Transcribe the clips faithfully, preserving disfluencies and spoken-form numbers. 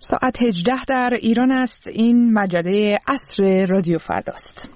ساعت هجده در ایران است. این مجله عصر رادیو فرداست.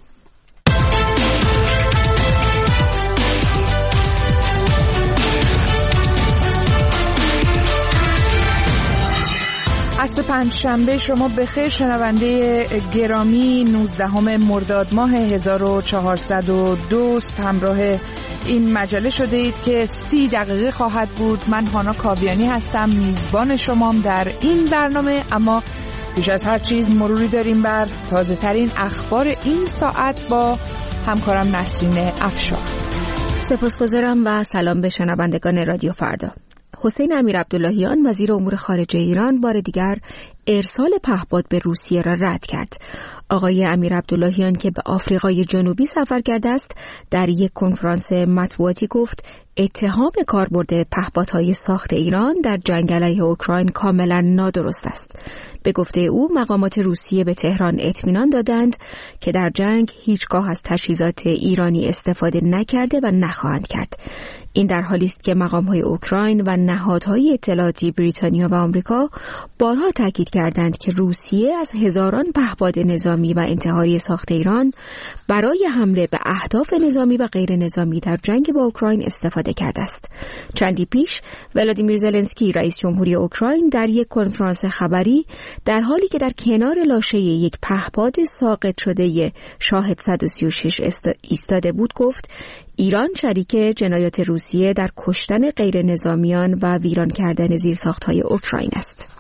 عصر پنجشنبه شما بخیر شنونده گرامی. نوزدهم مرداد ماه هزار و چهارصد و دو همراه این مجله شده اید که سی دقیقه خواهد بود. من هانا کاویانی هستم، میزبان شمام در این برنامه. اما پیش از هر چیز مروری داریم بر تازه ترین اخبار این ساعت با همکارم نسرین افشار. سپاسگزارم و سلام به شنوندگان رادیو فردا. حسین امیرعبداللهیان وزیر امور خارجه ایران بار دیگر ارسال پهپاد به روسیه را رد کرد. آقای امیرعبداللهیان که به آفریقای جنوبی سفر کرده است، در یک کنفرانس مطبوعاتی گفت اتهام کاربرد پهپادهای ساخت ایران در جنگ علیه اوکراین کاملا نادرست است. به گفته او مقامات روسیه به تهران اطمینان دادند که در جنگ هیچگاه از تجهیزات ایرانی استفاده نکرده و نخواهند کرد. این در حالی است که مقام‌های اوکراین و نهادهای اطلاعاتی بریتانیا و آمریکا بارها تاکید کردند که روسیه از هزاران پهپاد نظامی و انتحاری ساخت ایران برای حمله به اهداف نظامی و غیر نظامی در جنگ با اوکراین استفاده کرده است. چندی پیش ولادیمیر زلنسکی رئیس جمهوری اوکراین در یک کنفرانس خبری در حالی که در کنار لاشه یک پهپاد ساقط شده شاهد صد و سی و شش ایستاده بود گفت ایران شریک جنایات روسیه در کشتن غیر نظامیان و ویران کردن زیرساخت‌های اوکراین است.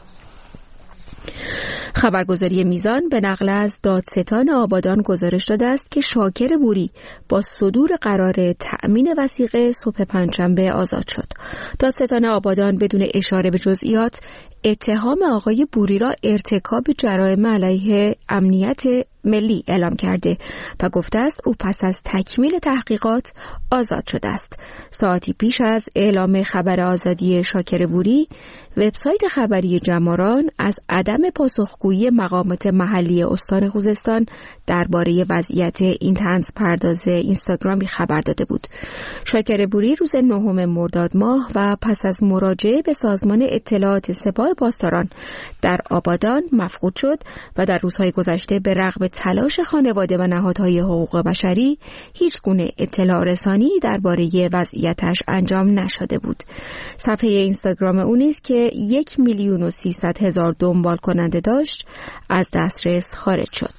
خبرگزاری میزان به نقل از دادستان آبادان گزارش داده است که شاکر بوری با صدور قرار تأمین وثیقه صبح پنجشنبه آزاد شد. دادستان آبادان بدون اشاره به جزئیات اتهام آقای بوری را ارتکاب جرایم علیه امنیت ملی اعلام کرده و گفته است او پس از تکمیل تحقیقات آزاد شده است. ساعتی پیش از اعلام خبر آزادی شاکر بوری، وبسایت خبری جماران از عدم پاسخگویی مقامات محلی استان خوزستان درباره وضعیت این طنز پرداز اینستاگرامی خبر داده بود. شاکر بوری روز نهم مرداد ماه و پس از مراجعه به سازمان اطلاعات سپاه پاسداران در آبادان مفقود شد و در روزهای گذشته به رغم تلاش خانواده و نهادهای حقوق بشری هیچ گونه اطلاع رسانی درباره وضعیتش انجام نشده بود. صفحه اینستاگرام او نیز که یک میلیون و سیصد هزار دنبال کننده داشت از دسترس خارج شد.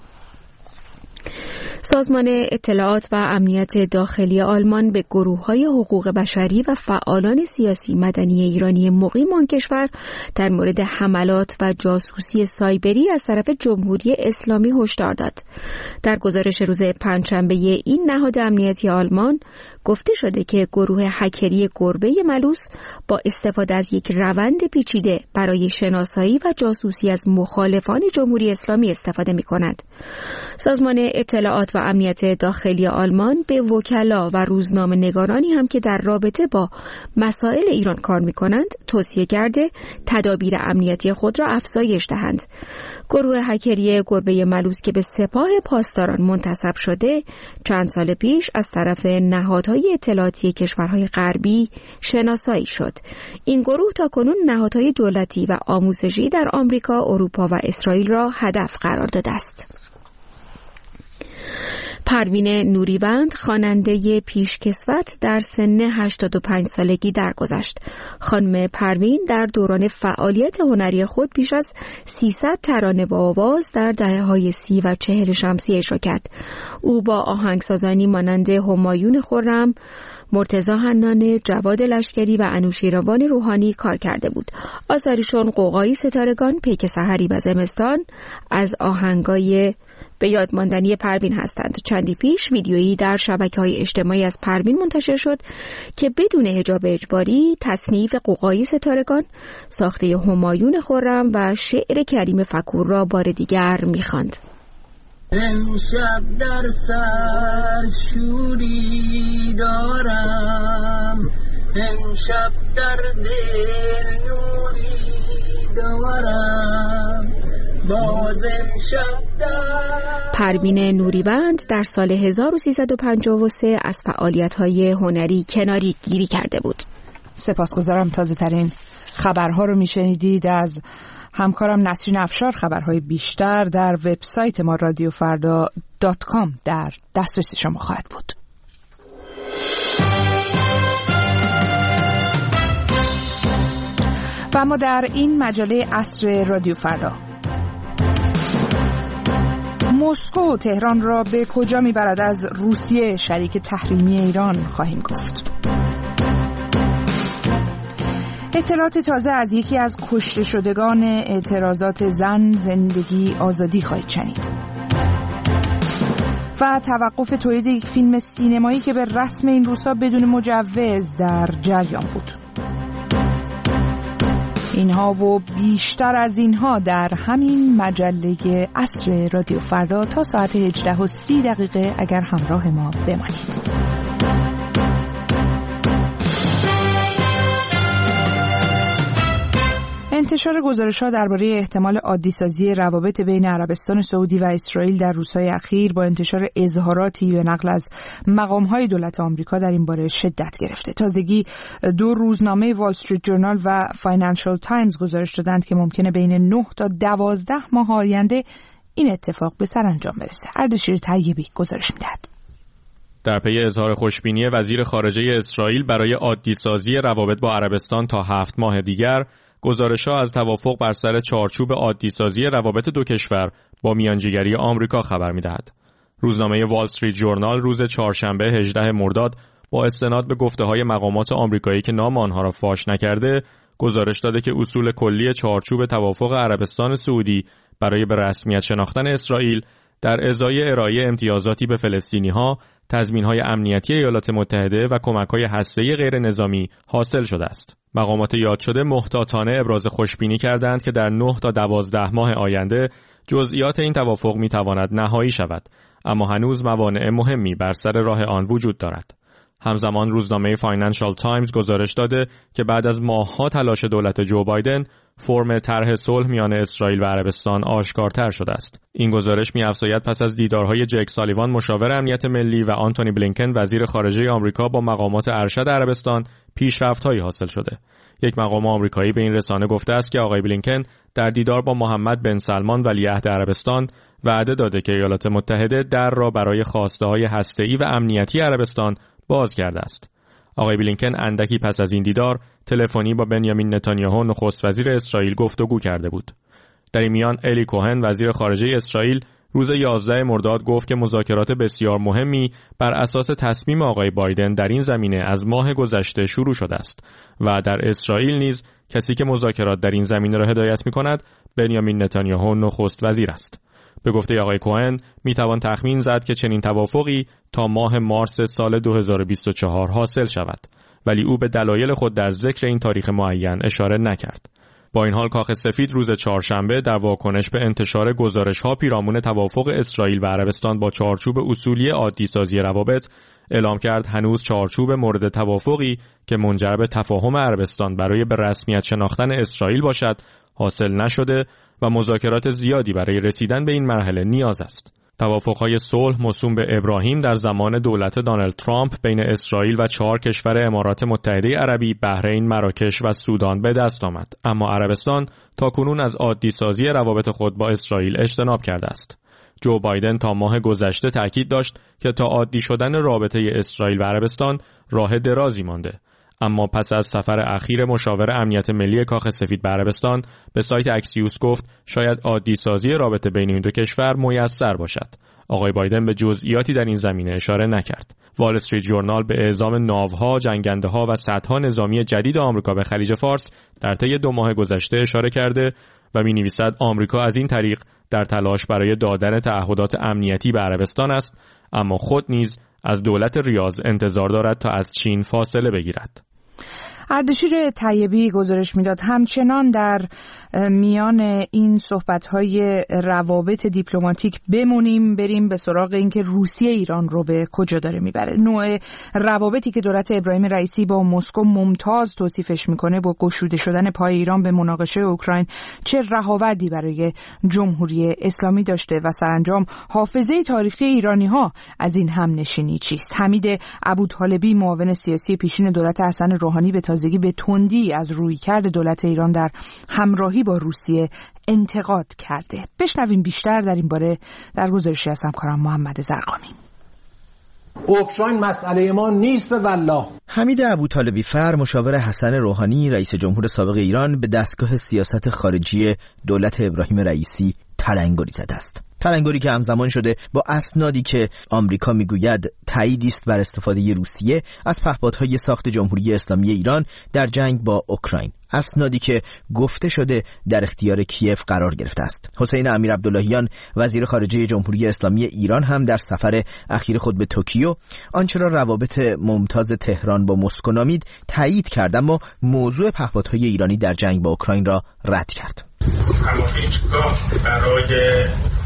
سازمان اطلاعات و امنیت داخلی آلمان به گروه‌های حقوق بشری و فعالان سیاسی مدنی ایرانی مقیم آن کشور در مورد حملات و جاسوسی سایبری از طرف جمهوری اسلامی هشدار داد. در گزارش روز پنجشنبه این نهاد امنیتی آلمان گفته شده که گروه هکری گربه ملوس با استفاده از یک روند پیچیده برای شناسایی و جاسوسی از مخالفان جمهوری اسلامی استفاده می‌کند. سازمان اطلاعات و امنیت داخلی آلمان به وکلا و روزنامه‌نگارانی هم که در رابطه با مسائل ایران کار می‌کنند توصیه کرده تدابیر امنیتی خود را افزایش دهند. گروه هکری گربه ملوس که به سپاه پاسداران منتسب شده چند سال پیش از طرف نهادهای اطلاعاتی کشورهای غربی شناسایی شد. این گروه تاکنون نهادهای دولتی و آموزشی در آمریکا، اروپا و اسرائیل را هدف قرار داده است. پروین نوریوند خواننده پیشکسوت در سن هشتاد و پنج سالگی درگذشت. خانم پروین در دوران فعالیت هنری خود بیش از سیصد ترانه با آواز در دهه‌های سی و چهل شمسی اجرا کرد. او با آهنگسازانی مانند همایون خرم، مرتضی حنانه، جواد لشکری و انوشیروان روحانی کار کرده بود. آثارشون قوقای ستارگان، پیک سحری و زمستان از آهنگای به یاد ماندنی پروین هستند. چندی پیش ویدیویی در شبکه‌های اجتماعی از پروین منتشر شد که بدون حجاب اجباری تصنیف قوقای ستارگان، ساخته همایون خرم و شعر کریم فکور را بار دیگر می‌خواند. امشب در سر شوری دارم، امشب در دل نوری دارم، باز امشب در. پروین نوریوند در سال هزار و سیصد و پنجاه و سه از فعالیت‌های هنری کناری گیری کرده بود. سپاسگزارم. تازه ترین خبرها رو میشنیدید از همکارم نسرین افشار خبرهای بیشتر در وبسایت ما رادیو فردا دات کام در دسترس شما خواهد بود. و اما در این مجله عصر رادیو فردا، مسکو و تهران را به کجا میبرد از روسیه شریک تحریمی ایران خواهیم گفت. اطلاعات تازه از یکی از کشته شدگان اعتراضات زن زندگی آزادی خواهید شنید. و توقف تولید یک فیلم سینمایی که به رسم این روزها بدون مجوز در جریان بود. اینها و بیشتر از اینها در همین مجله عصر رادیو فردا تا ساعت هجده و سی دقیقه اگر همراه ما بمانید. انتشار گزارش‌ها درباره احتمال عادی‌سازی روابط بین عربستان سعودی و اسرائیل در روزهای اخیر با انتشار اظهاراتی به نقل از مقام‌های دولت آمریکا در این باره شدت گرفته. تازگی دو روزنامه وال استریت جورنال و فاینانشال تایمز گزارش دادند که ممکنه بین نه تا دوازده ماه آینده این اتفاق به سرانجام برسه. اردشیر طیبی گزارش می‌دهد. در پی اظهار خوشبینی وزیر خارجه اسرائیل برای عادی‌سازی روابط با عربستان تا هفت ماه دیگر، گزارش‌ها از توافق بر سر چارچوب عادی‌سازی روابط دو کشور با میانجیگری آمریکا خبر می‌دهد. روزنامه وال استریت جورنال روز چهارشنبه هجدهم مرداد با استناد به گفته‌های مقامات آمریکایی که نام آنها را فاش نکرده، گزارش داده که اصول کلی چارچوب توافق عربستان سعودی برای به رسمیت شناختن اسرائیل در ازای ارائه امتیازاتی به فلسطینی‌ها، تضمین‌های امنیتی ایالات متحده و کمک‌های هسته‌ای غیر نظامی حاصل شده است. مقامات یاد شده محتاطانه ابراز خوشبینی کردند که در نه تا دوازده ماه آینده جزئیات این توافق می‌تواند نهایی شود، اما هنوز موانع مهمی بر سر راه آن وجود دارد. همزمان روزنامه فاینانشال تایمز گزارش داده که بعد از ماه‌ها تلاش دولت جو بایدن، فرم طرح صلح میان اسرائیل و عربستان آشکارتر شده است. این گزارش می‌افزاید پس از دیدارهای جک سالیوان مشاور امنیت ملی و آنتونی بلینکن وزیر خارجه آمریکا با مقامات ارشد عربستان پیشرفت‌هایی حاصل شده. یک مقام آمریکایی به این رسانه گفته است که آقای بلینکن در دیدار با محمد بن سلمان ولیعهد عربستان وعده داده که ایالات متحده در را برای خواسته‌های هسته‌ای و امنیتی عربستان باز کرده است. آقای بلینکن اندکی پس از این دیدار تلفنی با بنیامین نتانیاهو نخست وزیر اسرائیل گفتگو کرده بود. در این میان الی کوهن وزیر خارجه اسرائیل روز یازدهم مرداد گفت که مذاکرات بسیار مهمی بر اساس تصمیم آقای بایدن در این زمینه از ماه گذشته شروع شده است و در اسرائیل نیز کسی که مذاکرات در این زمینه را هدایت می‌کند بنیامین نتانیاهو نخست وزیر است. به گفته آقای کوهن میتوان تخمین زد که چنین توافقی تا ماه مارس سال دو هزار و بیست و چهار حاصل شود، ولی او به دلایل خود در ذکر این تاریخ معین اشاره نکرد. با این حال کاخ سفید روز چهارشنبه در واکنش به انتشار گزارش‌ها پیرامون توافق اسرائیل و عربستان با چارچوب اصولی عادی‌سازی روابط اعلام کرد هنوز چارچوب مورد توافقی که منجر به تفاهم عربستان برای به رسمیت شناختن اسرائیل باشد حاصل نشده و مذاکرات زیادی برای رسیدن به این مرحله نیاز است. توافق‌های صلح موسوم به ابراهیم در زمان دولت دونالد ترامپ بین اسرائیل و چهار کشور امارات متحده عربی، بحرین، مراکش و سودان به دست آمد، اما عربستان تاکنون از عادی‌سازی روابط خود با اسرائیل اجتناب کرده است. جو بایدن تا ماه گذشته تاکید داشت که تا عادی شدن رابطه اسرائیل و عربستان راه درازی مانده، اما پس از سفر اخیر مشاور امنیت ملی کاخ سفید به عربستان به سایت اکسیوس گفت شاید عادی سازی رابطه بین این دو کشور میسر باشد. آقای بایدن به جزئیاتی در این زمینه اشاره نکرد. وال استریت جورنال به اعزام ناوها، جنگنده‌ها و سدها نظامی جدید آمریکا به خلیج فارس در طی دو ماه گذشته اشاره کرده و می‌نویسد آمریکا از این طریق در تلاش برای دادن تعهدات امنیتی به عربستان است، اما خود نیز از دولت ریاض انتظار دارد تا از چین فاصله بگیرد. اردشیر طیبی گزارش میداد همچنان در میان این صحبت‌های روابط دیپلماتیک بمونیم، بریم به سراغ اینکه روسیه ایران رو به کجا داره میبره. نوع روابطی که دولت ابراهیم رئیسی با مسکو ممتاز توصیفش میکنه با گشوده شدن پای ایران به مناقشه اوکراین چه رهاوردی برای جمهوری اسلامی داشته و سرانجام حافظه تاریخی ایرانی‌ها از این همنشینی چیست؟ حمید ابوطالبی معاون سیاسی پیشین دولت حسن روحانی به تازگی به تندی از رویکرد دولت ایران در همراهی با روسیه انتقاد کرده. بشنویم بیشتر در این باره در گزارشی از همکارم محمد زرقامی. اوکراین مسئله ما نیست به والله. حمید ابوطالبی فر، مشاور حسن روحانی رئیس جمهور سابق ایران، به دستگاه سیاست خارجی دولت ابراهیم رئیسی تلنگری زده است. تلنگری که همزمان شده با اسنادی که آمریکا میگوید تاییدی است بر استفاده روسیه از پهپادهای ساخت جمهوری اسلامی ایران در جنگ با اوکراین، اسنادی که گفته شده در اختیار کیف قرار گرفته است. حسین امیرعبداللهیان وزیر خارجه جمهوری اسلامی ایران هم در سفر اخیر خود به توکیو آنچه را روابط ممتاز تهران با مسکو نامید تایید کرد، اما موضوع پهپادهای ایرانی در جنگ با اوکراین را رد کرد. اما هیچگاه برای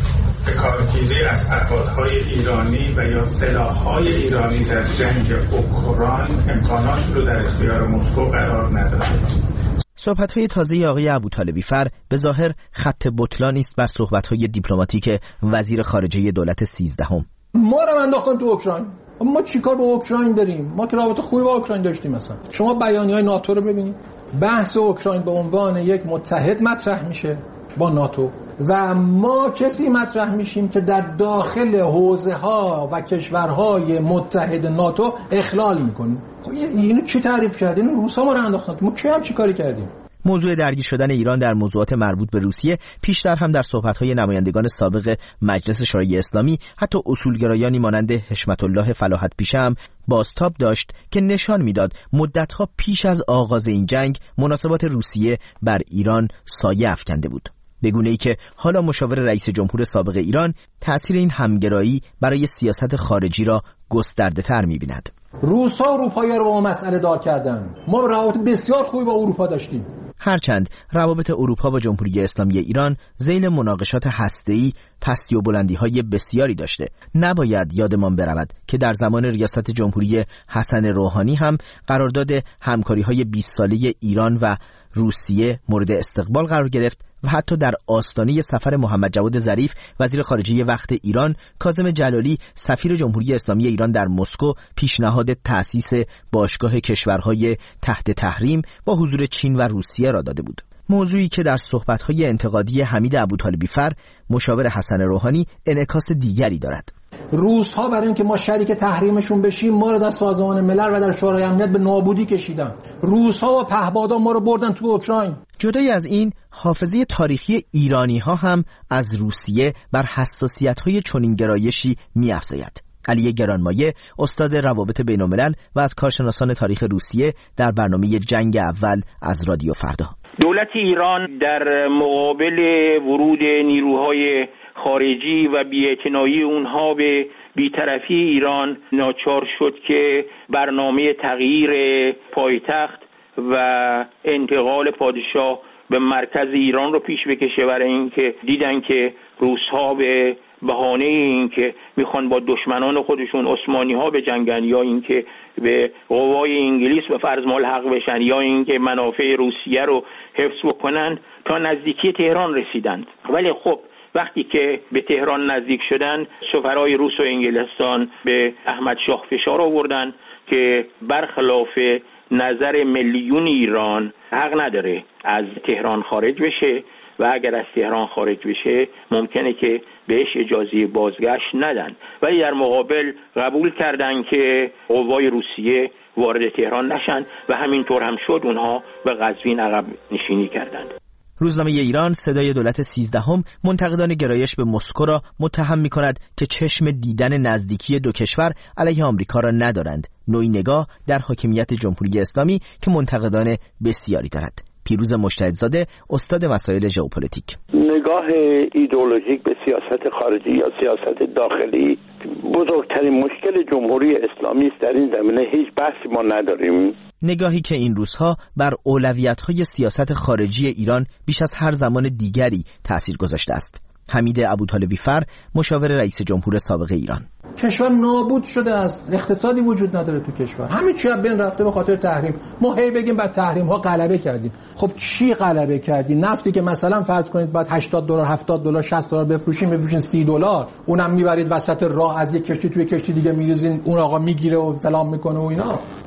کارگیری از پهپادهای ایرانی و یا سلاح‌های ایرانی در جنگ اوکراین امکانات رو در اختیار مسکو قرار نداده. صحبت‌های تازه آقای ابوطالبی فر به ظاهر خط بطلانی است بر صحبت‌های دیپلماتیک وزیر خارجه دولت سیزدهم. ما رو انداختن تو اوکراین. ما چیکار با اوکراین داریم؟ ما که رابطه خوبی با اوکراین داشتیم مثلا. شما بیانیه‌های ناتو رو ببینید. بحث اوکراین به عنوان یک متحد مطرح میشه با ناتو و ما کسی مطرح میشیم که در داخل حوزه‌ها و کشورهای متحد ناتو اخلال میکنیم. اینو چی تعریف کردین؟ روسا ما رو انداختن. ما کی هم چی کاری کردیم؟ موضوع درگیر شدن ایران در موضوعات مربوط به روسیه پیشتر هم در صحبت‌های نمایندگان سابق مجلس شورای اسلامی، حتی اصولگرایانی مانند حشمت الله فلاحت پیشه هم بازتاب داشت که نشان میداد مدت‌ها پیش از آغاز این جنگ مناسبات روسیه بر ایران سایه افکنده بود، به گونه‌ای که حالا مشاور رئیس جمهور سابق ایران تأثیر این همگرایی برای سیاست خارجی را گسترده‌تر می‌بیند. روس‌ها اروپایی‌ها رو با ما مسئله دار کردن. ما روابط بسیار خوبی با اروپا داشتیم. هرچند روابط اروپا با جمهوری اسلامی ایران ذیل مناقشات هسته‌ای پستی و بلندی‌های بسیاری داشته، نباید یادمان برود که در زمان ریاست جمهوری حسن روحانی هم قرارداد همکاری‌های بیست ساله ایران و روسیه مورد استقبال قرار گرفت و حتی در آستانه سفر محمد جواد ظریف وزیر خارجه وقت ایران، کاظم جلالی سفیر جمهوری اسلامی ایران در مسکو پیشنهاد تأسیس باشگاه کشورهای تحت تحریم با حضور چین و روسیه را داده بود، موضوعی که در صحبت‌های انتقادی حمید ابوطالبی فر مشاور حسن روحانی انعکاس دیگری دارد. روس‌ها برای اینکه ما شریک تحریمشون بشیم ما رو در سازمان ملل و در شورای امنیت به نابودی کشیدن. روس‌ها و پهپادا ما رو بردن تو اوکراین. جدای از این، حافظه تاریخی ایرانی‌ها هم از روسیه بر حساسیت‌های چنین گرایشی می‌افزاید. علی گرانمایه، استاد روابط بین‌الملل و از کارشناسان تاریخ روسیه، در برنامه جنگ اول از رادیو فردا: دولت ایران در مقابل ورود نیروهای خارجی و بی‌اعتنایی اونها به بی‌طرفی ایران ناچار شد که برنامه تغییر پایتخت و انتقال پادشاه به مرکز ایران رو پیش بکشه، برای اینکه دیدن که روس‌ها به بهانه این که میخوان با دشمنان خودشون عثمانی ها به جنگن یا اینکه به قوای انگلیس به فرض ملحق بشن یا اینکه منافع روسیه رو حفظ بکنن، تا نزدیکی تهران رسیدند. ولی خب وقتی که به تهران نزدیک شدن، سفرای روس و انگلستان به احمد شاه فشار آوردن که برخلاف نظر میلیون ایران حق نداره از تهران خارج بشه و اگر از تهران خارج بشه ممکنه که بهش اجازه بازگشت ندن، ولی در مقابل قبول کردن که قوای روسیه وارد تهران نشن و همینطور هم شد. اونها به قزوین عقب نشینی کردند. روزنامه ایران صدای دولت سیزدهم منتقدان گرایش به مسکو را متهم می‌کند که چشم دیدن نزدیکی دو کشور علیه آمریکا را ندارند، نوعی نگاه در حاکمیت جمهوری اسلامی که منتقدان بسیاری دارد. پیروز مجتهدزاده، استاد مسائل ژئوپلیتیک: نگاه ایدئولوژیک به سیاست خارجی یا سیاست داخلی بزرگترین مشکل جمهوری اسلامی است. در این زمینه هیچ بحثی ما نداریم. نگاهی که این روزها بر اولویت‌های سیاست خارجی ایران بیش از هر زمان دیگری تأثیر گذاشته است. حمید ابوطالبی فر، مشاور رئیس جمهور سابق ایران: کشور نابود شده است، اقتصادی وجود نداره تو کشور، همه چی از بین رفته به خاطر تحریم. ما هی بگیم بعد تحریم ها غلبه کردیم. خب چی غلبه کردیم؟ نفتی که مثلا فرض کنید بعد هشتاد دلار هفتاد دلار شصت دلار بفروشیم، بفروشین سی دلار، اونم میبرید وسط راه از یک کشتی توی کشتی دیگه میریزین، اون آقا میگیره و فلان میکنه و اینا.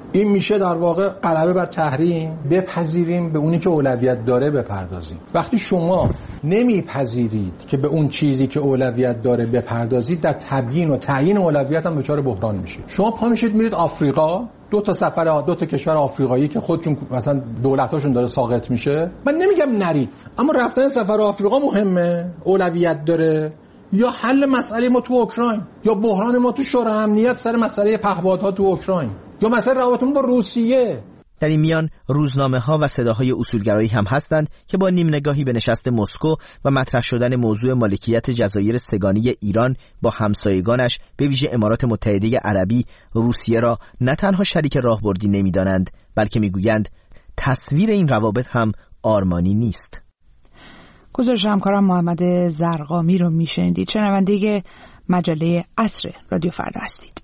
این میشه در واقع غلبه بر تحریم، بپذیریم به اونی که اولویت داره بپردازیم. وقتی شما نمیپذیرید که به اون چیزی که اولویت داره بپردازید، در تبیین و تعیین اولویت هم دچار بحران میشید. شما پا میشید میرید آفریقا، دو تا سفر دو تا کشور آفریقایی که خودشون مثلا دولتاشون داره ساقط میشه، من نمیگم نرید، اما رفتن سفر آفریقا مهمه، اولویت داره، یا حل مسئله ما تو اوکراین، یا بحران ما تو شورای امنیت سر مسئله پهپادها تو اوکراین، یا مسئله روابطمون با روسیه. در این میان روزنامه ها و صداهای اصولگرایی هم هستند که با نیم نگاهی به نشست مسکو و مطرح شدن موضوع مالکیت جزایر سگانی ایران با همسایگانش به ویژه امارات متحده عربی روسیه را نه تنها شریک راهبردی نمی‌دانند، بلکه میگویند تصویر این روابط هم آرمانی نیست. گزارش همکارم محمد زرقامی رو میشنیدید. شنونده مجله عصر رادیو فردا هستید.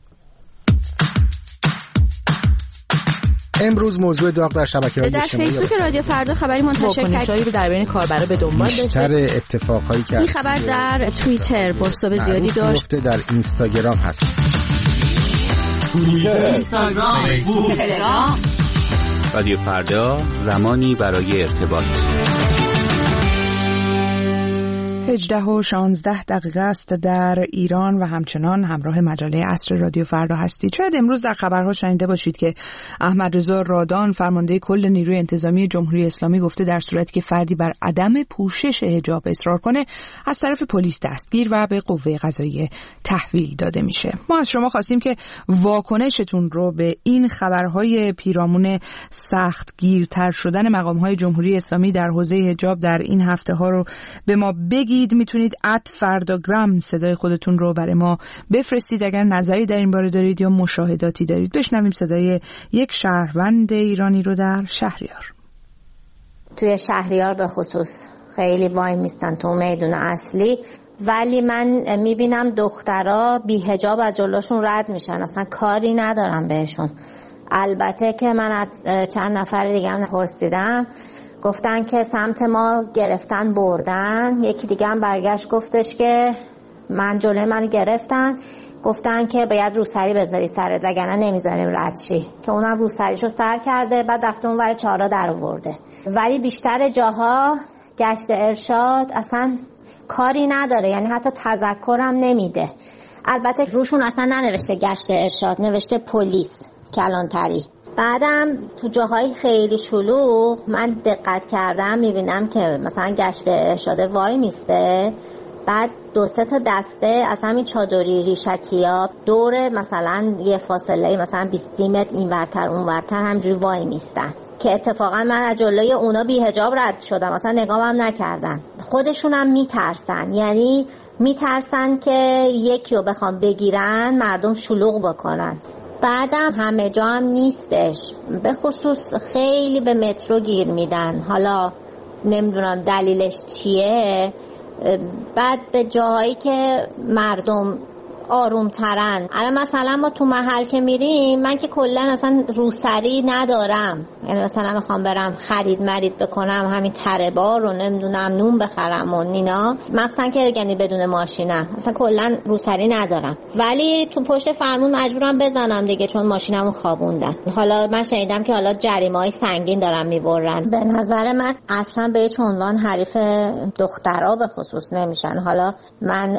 امروز موضوع داغ در شبکه‌های اجتماعی در فیسبوک رادیو فردا خبری منتشر کرد که در بین کاربرا به دنبال داشته. بیشتر اتفاقایی که این خبر در توییتر بازتاب زیادی داشت. در اینستاگرام هست. توییتر، اینستاگرام، فیسبوک، تلگرام. رادیو فردا، زمانی برای ارتباط. هجده و شانزده دقیقه است در ایران و همچنان همراه مجله عصر رادیو فردا هستید. شاید امروز در خبرها شنیده باشید که احمد رضا رادان فرمانده کل نیروی انتظامی جمهوری اسلامی گفته در صورتی که فردی بر عدم پوشش حجاب اصرار کنه از طرف پلیس دستگیر و به قوه قضاییه تحویل داده میشه. ما از شما خواستیم که واکنشتون رو به این خبرهای پیرامون سختگیرتر شدن مقامهای جمهوری اسلامی در حوزه حجاب در این هفته ها رو به ما بگید. میتونید ات فرداگرام صدای خودتون رو برای ما بفرستید اگر نظری در این باره دارید یا مشاهداتی دارید. بشنویم صدای یک شهروند ایرانی رو در شهریار. توی شهریار به خصوص خیلی وای میستن تو میدون اصلی، ولی من میبینم دخترها بی حجاب از جلوشون رد میشن، اصلا کاری ندارم بهشون. البته که من از چند نفر دیگه هم پرسیدم، گفتن که سمت ما گرفتن بردن. یکی دیگه هم برگشت گفتش که من جلوی من گرفتن، گفتن که باید روسری بذاری سرت وگرنه نمیذاریم رد شی، که اونم روسریشو سر کرده، بعد رفته اون ور چهارا در آورده. ولی بیشتر جاها گشت ارشاد اصلا کاری نداره، یعنی حتی تذکرم نمیده. البته روشون اصلا ننوشته گشت ارشاد، نوشته پلیس کلانتری. بعدم تو جاهای خیلی شلوغ من دقت کردم میبینم که مثلا گشت ارشاد وای میسته، بعد دو سه تا دسته از همین چادری ریشکیا دور مثلا یه فاصله مثلا بیست متر این ورتر اون ورتر همجوری وای میستن، که اتفاقا من از جلوی اونا بی حجاب رد شدم، مثلا نگاهم نکردن. خودشونم میترسن، یعنی میترسن که یکی رو بخوام بگیرن مردم شلوغ بکنن. بعدم همه جا هم نیستش، به خصوص خیلی به مترو گیر میدن، حالا نمیدونم دلیلش چیه. بعد به جاهایی که مردم آروم ترن، الان مثلا ما تو محل که میریم، من که کلا اصلا روسری ندارم، یعنی مثلا میخوام برم خرید مرید بکنم، همین تره بار رو نمیدونم نون بخرم و اینا، مثلا که یعنی بدون ماشینم اصلا کلا روسری ندارم، ولی تو پشت فرمون مجبورم بزنم دیگه چون ماشینمو خوابوندن. حالا من شنیدم که حالا جریمه‌های سنگین دارن میبرن. به نظر من اصلا به هیچ عنوان حریف دخترها به خصوص نمیشن. حالا من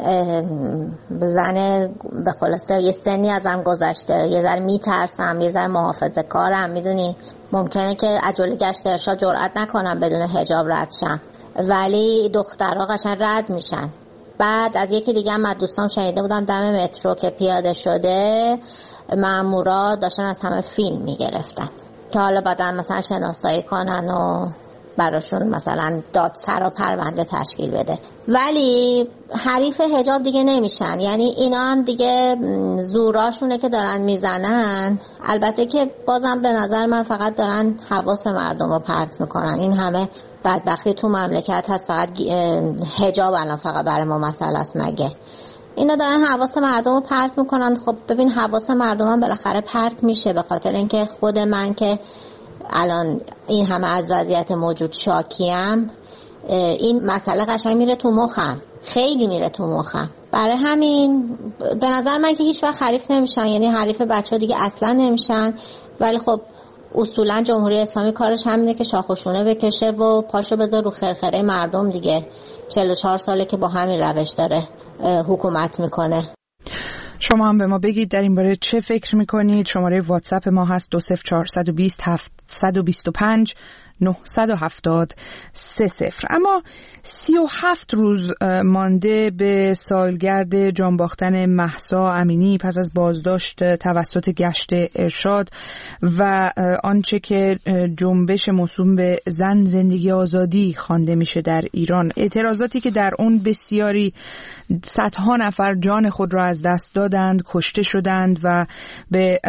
زن به خلاصه یه سنی ازم گذشته، یه ذره میترسم، یه ذره محافظه کارم، میدونی ممکنه که عجله گشت ارشاد جرئت نکنم بدون حجاب رد شم، ولی دخترها قشنگ رد میشن. بعد از یکی دیگه هم از دوستان شنیده بودم دم مترو که پیاده شده مامورا داشتن از همه فیلم میگرفتن که حالا بعدن مثلا شناسایی کنن و براشون مثلا دادسر و پرونده تشکیل بده، ولی حریف حجاب دیگه نمیشن. یعنی اینا هم دیگه زوراشونه که دارن میزنن. البته که بازم به نظر من فقط دارن حواس مردم رو پرت میکنن. این همه بدبختی تو مملکت هست، فقط حجاب الان فقط برای ما مسئله است مگه؟ اینا دارن حواس مردم رو پرت میکنن. خب ببین حواس مردم هم بالاخره پرت میشه، به خاطر اینکه خود من که الان این همه از وضعیت موجود شاکیم، این مسئله قشنگ میره تو مخم، خیلی میره تو مخم. برای همین به نظر من که هیچ وقت حریف نمیشن، یعنی حریف بچه‌ها دیگه اصلا نمیشن. ولی خب اصولا جمهوری اسلامی کارش همینه که شاخوشونه بکشه و پاشو بذار رو خرخره مردم دیگه. چهل و چهار ساله که با همین روش داره حکومت میکنه. شما هم به ما بگید در این باره چه فکر میکنید. شماره واتساپ ما هست دو صفر چهار دو صفر هفت دو پنج نه هفت سه صفر. اما سی و هفت روز مانده به سالگرد جان باختن مهسا امینی پس از بازداشت توسط گشت ارشاد و آنچه که جنبش موسوم به زن زندگی آزادی خوانده میشه در ایران، اعتراضاتی که در اون بسیاری صدها نفر جان خود را از دست دادند، کشته شدند و به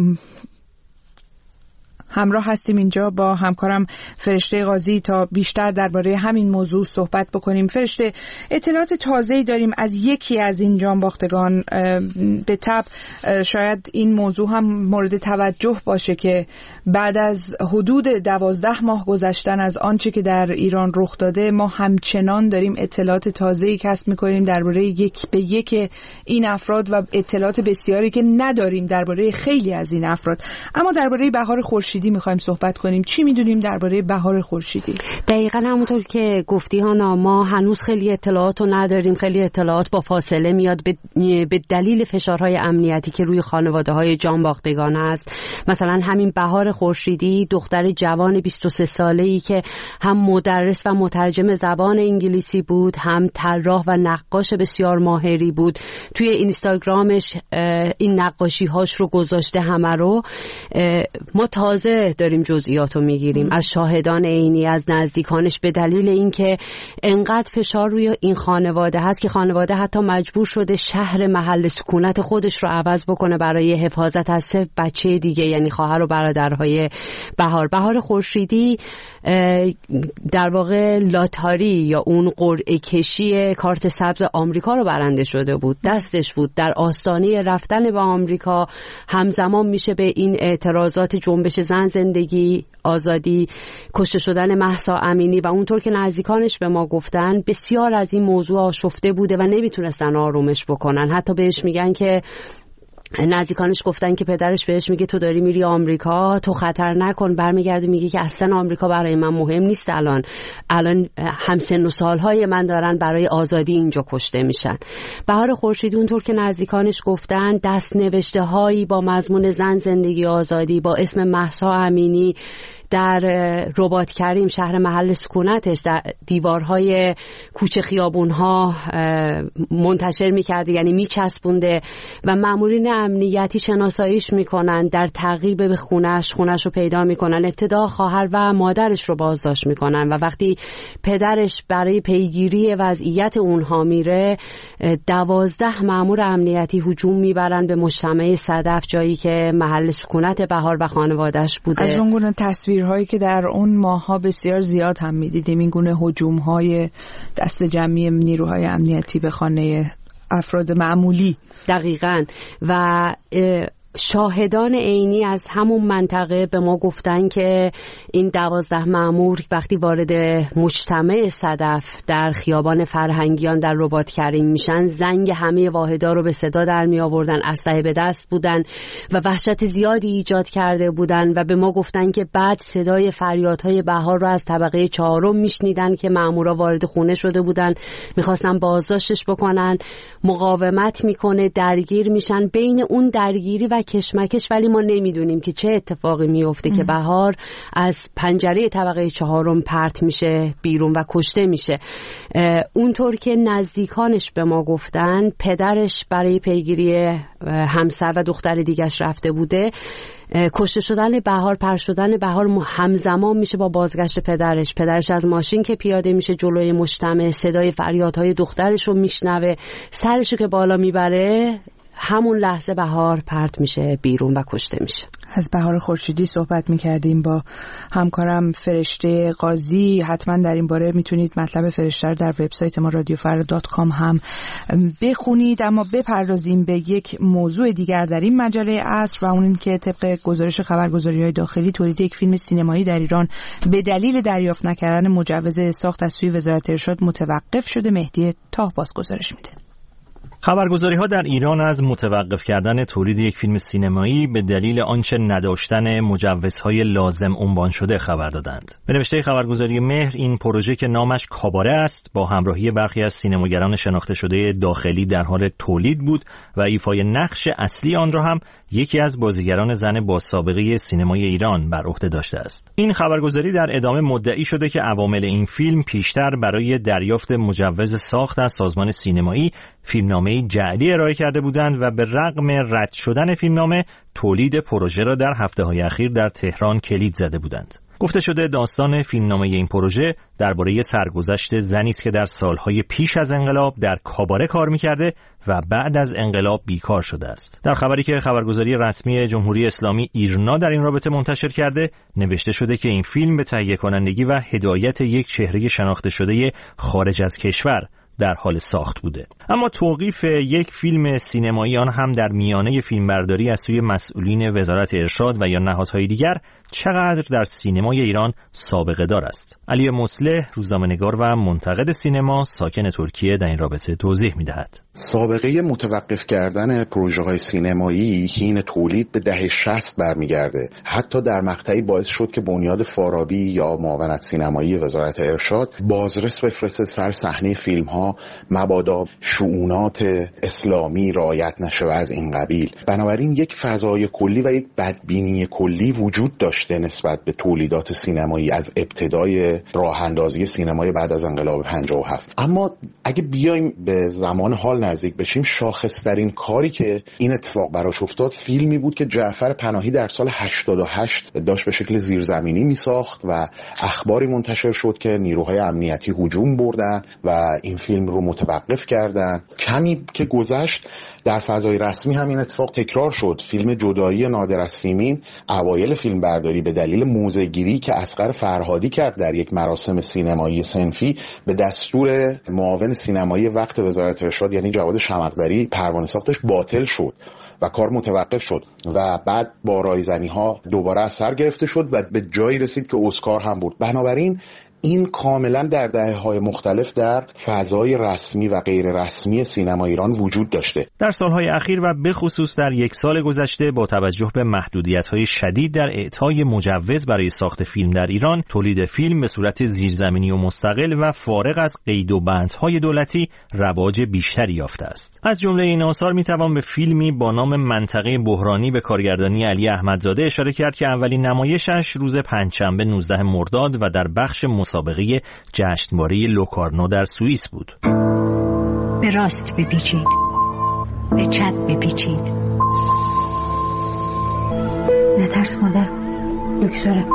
همراه هستیم اینجا با همکارم فرشته قاضی تا بیشتر درباره همین موضوع صحبت بکنیم. فرشته، اطلاعات تازه‌ای داریم از یکی از این جانباختگان. به طبع شاید این موضوع هم مورد توجه باشه که بعد از حدود دوازده ماه گذشتن از آنچه که در ایران رخ داده، ما همچنان داریم اطلاعات تازه‌ای کسب می‌کنیم درباره یک به یک این افراد و اطلاعات بسیاری که نداریم درباره خیلی از این افراد. اما درباره بهار خورشیدی میخوایم صحبت کنیم. چی میدونیم درباره بهار خورشیدی؟ دقیقاً همونطور که گفتی هانا، ما هنوز خیلی اطلاعات رو نداریم. خیلی اطلاعات با فاصله میاد به دلیل فشارهای امنیتی که روی خانواده‌های جانباختگان هست. مثلا همین بهار خورشیدی، دختر جوان بیست و سه ساله‌ای که هم مدرس و مترجم زبان انگلیسی بود، هم طراح و نقاش بسیار ماهری بود. توی اینستاگرامش این نقاشی‌هاش رو گذاشته همه رو. ما تازه داریم جزئیات رو میگیریم از شاهدان عینی، از نزدیکانش، به دلیل اینکه انقدر فشار روی این خانواده هست که خانواده حتی مجبور شده شهر محل سکونت خودش رو عوض بکنه برای حفاظت از سه بچه دیگه، یعنی خواهر و برادرهای بهار. بهار خورشیدی در واقع لاتاری یا اون قرعه کشی کارت سبز آمریکا رو برنده شده بود، دستش بود. در آستانه رفتن به آمریکا همزمان میشه به این اعتراضات جنبش زن زندگی آزادی، کشته شدن مهسا امینی و اونطور که نزدیکانش به ما گفتن بسیار از این موضوع آشفته بوده و نمیتونستن آرومش بکنن. حتی بهش میگن که نزدیکانش گفتن که پدرش بهش میگه تو داری میری آمریکا، تو خطر نکن. برمیگرده میگه که اصلا آمریکا برای من مهم نیست، الان الان همسن و سالهای من دارن برای آزادی اینجا کشته میشن. بهار خورشیدی اونطور که نزدیکانش گفتن دست نوشته هایی با مضمون زن زندگی آزادی با اسم مهسا امینی در رباط کریم، شهر محل سکونتش، در دیوارهای کوچه خیابونها منتشر میکرده، یعنی میچسبونده و مامورین امنیتی شناساییش میکنن، در تعقیب به خونش خونش رو پیدا میکنن. ابتدا خواهر و مادرش رو بازداشت میکنن و وقتی پدرش برای پیگیری وضعیت اونها میره، دوازده مامور امنیتی هجوم میبرن به مجتمع صدف، جایی که محل سکونت بهار و خانواده‌اش بوده. از اون گونه تصویرهایی که در اون ماها بسیار زیاد هم میدیدیم، این گونه هجوم‌های دست جمعی نیروهای امنیتی به خانه افراد معمولی. دقیقاً. و شاهدان عینی از همون منطقه به ما گفتن که این دوازده مأمور وقتی وارد مجتمع صدف در خیابان فرهنگیان در رباط کریم میشن، زنگ همه واحدا رو به صدا در می آوردن، اسلحه به دست بودن و وحشت زیادی ایجاد کرده بودن و به ما گفتن که بعد صدای فریادهای بهار رو از طبقه چهارم میشنیدن که مأمورا وارد خونه شده بودن، میخواستن بازداشتش بکنن، مقاومت میکنه، درگیر میشن. بین اون درگیری و کشمکش ولی ما نمیدونیم که چه اتفاقی میفته که بهار از پنجره طبقه چهارم پرت میشه بیرون و کشته میشه. اونطور که نزدیکانش به ما گفتن پدرش برای پیگیری همسر و دختر دیگرش رفته بوده. کشته شدن بهار، پر شدن بهار همزمان میشه با بازگشت پدرش. پدرش از ماشین که پیاده میشه جلوی مجتمع، صدای فریادهای دخترش رو میشنوه، سرشو که بالا میبره، همون لحظه بهار پرت میشه بیرون و کشته میشه. از بهار خورشیدی صحبت میکردیم با همکارم فرشته قاضی. حتما در این باره میتونید مطلب فرشته رو در وبسایت ما رادیو فردا دات کام هم بخونید. اما بپردازیم به یک موضوع دیگر در این مجله عصر و اون این که طبق گزارش خبرگزاری‌های داخلی تولید یک فیلم سینمایی در ایران به دلیل دریافت نکردن مجوز ساخت از سوی وزارت ارشاد متوقف شده. مهدی طاهباز گزارش میده. خبرگزاری‌ها در ایران از متوقف کردن تولید یک فیلم سینمایی به دلیل آنچه نداشتن مجوزهای لازم عنوان شده خبر دادند. به نوشته خبرگزاری مهر، این پروژه که نامش کاباره است، با همراهی برخی از سینماگران شناخته شده داخلی در حال تولید بود و ایفای نقش اصلی آن را هم یکی از بازیگران زن با سابقه سینمای ایران بر عهده داشته است. این خبرگزاری در ادامه مدعی شده که عوامل این فیلم پیشتر برای دریافت مجوز ساخت از سازمان سینمایی فیلمنامه جعلی ارائه کرده بودند و به رغم رد شدن فیلمنامه تولید پروژه را در هفته‌های اخیر در تهران کلید زده بودند. گفته شده داستان فیلمنامه این پروژه درباره سرگذشت زنی است که در سالهای پیش از انقلاب در کاباره کار می‌کرده و بعد از انقلاب بیکار شده است. در خبری که خبرگزاری رسمی جمهوری اسلامی ایرنا در این رابطه منتشر کرده، نوشته شده که این فیلم به تهیه کنندگی و هدایت یک چهره شناخته شده خارج از کشور در حال ساخت بوده. اما توقیف یک فیلم سینمایی آن هم در میانه فیلمبرداری از سوی مسئولین وزارت ارشاد و یا نهادهای دیگر چقدر در سینمای ایران سابقه دار است. علی مصلح، روزنامه‌نگار و منتقد سینما ساکن ترکیه، در این رابطه توضیح می‌دهد. سابقه متوقف کردن پروژه‌های سینمایی حین تولید به دهه شصت برمیگرده. حتی در مقطعی باعث شد که بنیاد فارابی یا معاونت سینمایی وزارت ارشاد بازرس بفرسته سر صحنه فیلم‌ها مبادا شؤونات اسلامی رعایت نشه و از این قبیل. بنابراین یک فضای کلی و یک بدبینی کلی وجود داشته نسبت به تولیدات سینمایی از ابتدای راه اندازی سینمای بعد از انقلاب پنجاه و هفت. اما اگه بیایم به زمان حال نزدیک بشیم، شاخص‌ترین کاری که این اتفاق براش افتاد فیلمی بود که جعفر پناهی در سال هشتاد و هشت داشت به شکل زیرزمینی میساخت و اخباری منتشر شد که نیروهای امنیتی هجوم بردن و این فیلم رو متوقف کردن. کمی که گذشت در فضای رسمی همین اتفاق تکرار شد. فیلم جدایی نادر از سیمین اوایل فیلم برداری به دلیل موزه‌گیری که اصغر فرهادی کرد در یک مراسم سینمایی صنفی به دستور معاون سینمایی وقت وزارت ارشاد یعنی جواد شمقدری پروانه ساختش باطل شد و کار متوقف شد و بعد با رایزنی ها دوباره از سر گرفته شد و به جایی رسید که اسکار هم بود. بنابراین این کاملا در دهه‌های مختلف در فضای رسمی و غیر رسمی سینما ایران وجود داشته. در سالهای اخیر و به خصوص در یک سال گذشته با توجه به محدودیت‌های شدید در اعطای مجوز برای ساخت فیلم در ایران، تولید فیلم به صورت زیرزمینی و مستقل و فارغ از قید و بندهای دولتی رواج بیشتری یافته است. از جمله این آثار میتوان به فیلمی با نام منطقه بحرانی به کارگردانی علی احمدزاده اشاره کرد که اولین نمایشش روز پنجشنبه نوزدهم مرداد و در بخش مسابقه جشنواره لوکارنو در سوئیس بود. به راست بپیچید، به چپ بپیچید. نترس مادر، دکتره.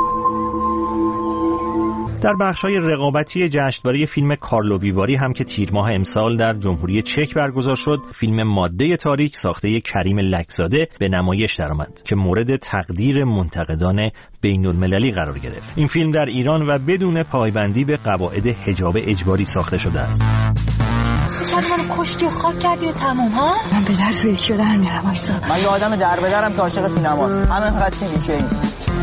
در بخش‌های رقابتی جشنواره فیلم کارلو ویواری هم که تیر ماه امسال در جمهوری چک برگزار شد، فیلم ماده تاریک ساخته کریم لکزاده به نمایش درآمد که مورد تقدیر منتقدان بین‌المللی قرار گرفت. این فیلم در ایران و بدون پایبندی به قواعد حجاب اجباری ساخته شده است. من کشتی خاک کردی و تموم ها؟ من به در تو یکی رو در میارم وایسا. من یه آدم در به درم که عاشق سینماست. همینقدر که میشه این.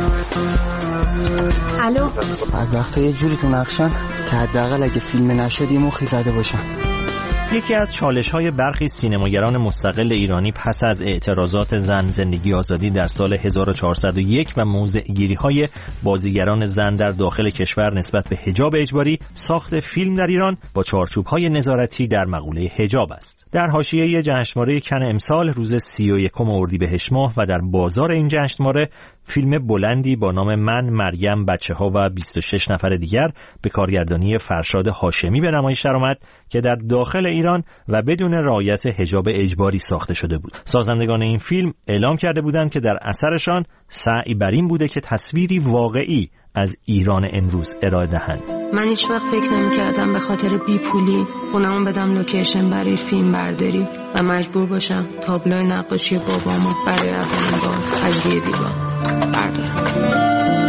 الو. بعد وقتا یه جوری تو نقشن که حداقل اگه فیلم نشد یه مخی زده باشن. یکی از چالش‌های برخی سینماگران مستقل ایرانی پس از اعتراضات زن زندگی آزادی در سال هزار و چهارصد و یک و موضع‌گیری‌های بازیگران زن در داخل کشور نسبت به حجاب اجباری، ساخت فیلم در ایران با چارچوب‌های نظارتی در مقوله حجاب است. در حاشیه جشنواره کن امسال روز سی و یکم اردیبهشت ماه و در بازار این جشنواره فیلم بلندی با نام من، مریم، بچه‌ها و بیست و شش نفر دیگر به کارگردانی فرشاد هاشمی به نمایش درآمد که در داخل ایران و بدون رعایت حجاب اجباری ساخته شده بود. سازندگان این فیلم اعلام کرده بودند که در اثرشان سعی بر این بوده که تصویری واقعی از ایران امروز ارائه دهند. من هیچ وقت فکر نمی‌کردم به خاطر بیپولی خونمون بدم لوکیشن برای فیلم برداری و مجبور باشم تابلوی نقاشی بابامو برای اولین بار از روی دیوار بردارم.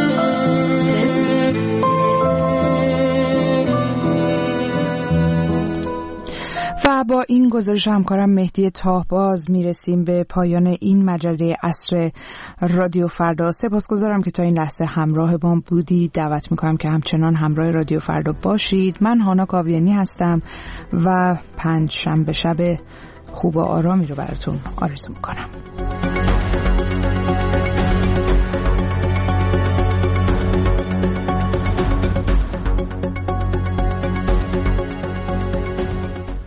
و با این گزارش همکارم مهدی تاهباز میرسیم به پایان این مجله عصر رادیو فردا. سپاسگزارم که تا این لحظه همراه ما بودید. دعوت میکنم که همچنان همراه رادیو فردا باشید. من هانا کاویانی هستم و پنج شنبه شب خوب و آرامی رو براتون آرزو میکنم.